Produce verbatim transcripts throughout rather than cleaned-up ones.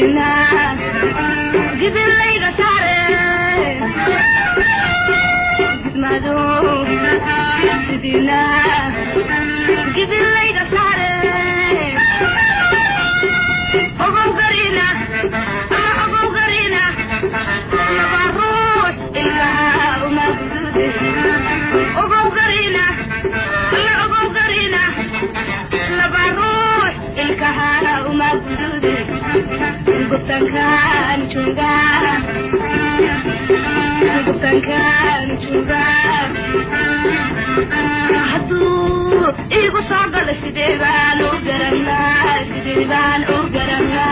sidina gibilayga saare gidmado sidina gibilayga saare ogow garina ogow garina nabaruux ilkaha uma gudude ogow garina ogow garina nabaruux ilkaha uma gudude gubtankan chunga gubtankan chunga hadu igu sagal sidebaan u garana sidebaan u garana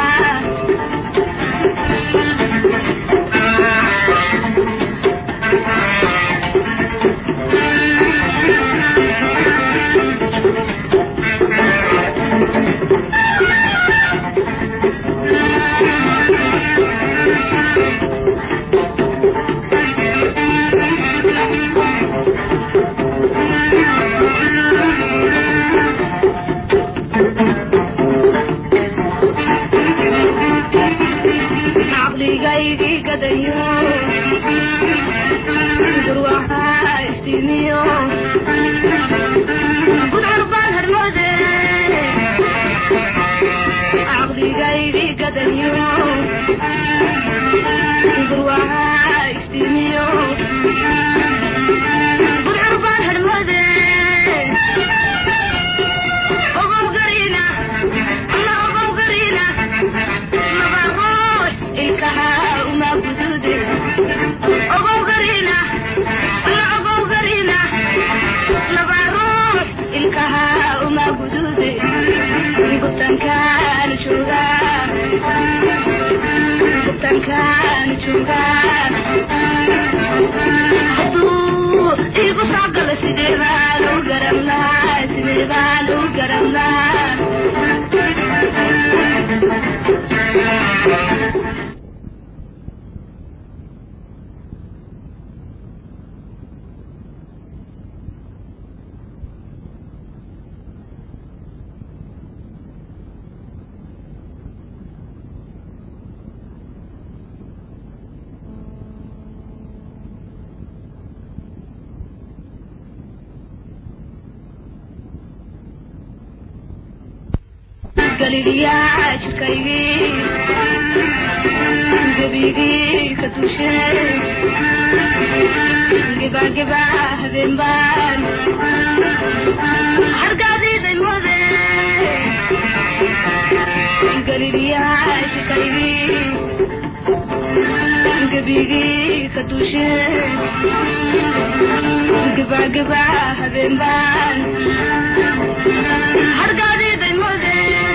Galilia chukaygi gabigi katushe giba giba habimban hargadi daymode Galilia chukaygi gabigi katushe giba giba habimban hargadi daymode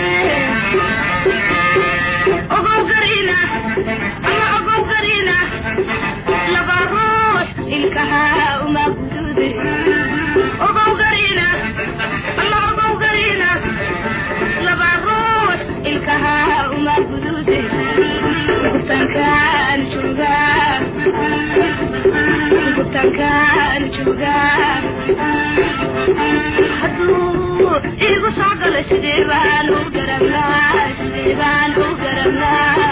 ogow garina ama ogow garina nabaruux ilkaha uma gudude ogow garina ama ogow garina nabaruux ilkaha uma gudude gubtankan chunga gubtankan chunga hadu igu sagal sidebaan u garana sidebaan u garana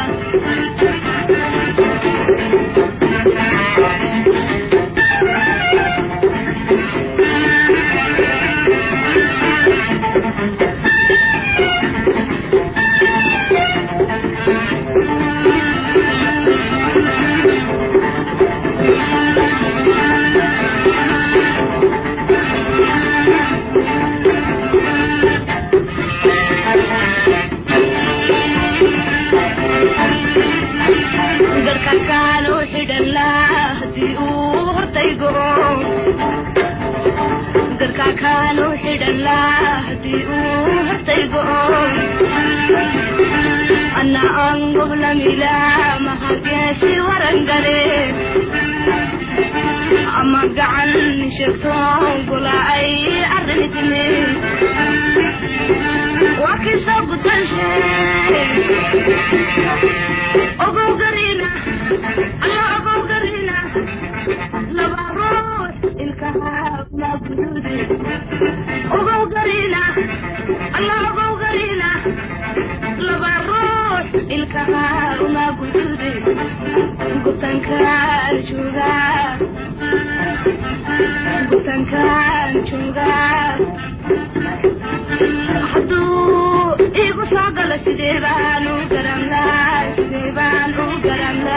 كانوا حد الله ديوه تيقون أنا أنقب لملا مهجسي ورنقري أما قعن شفتون قلا أي أرنتني وكسا قدرشي أبو قرينا أنا أبو قرينا لبروح الكهاب ما بدودي أبو قرينا أنا أبو قرينا لبروح ilkaha uma gudude gutankan juga gutankan juga hadu igu sagala sidebanu garanga sidebanu garanga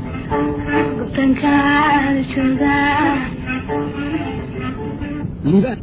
liibaan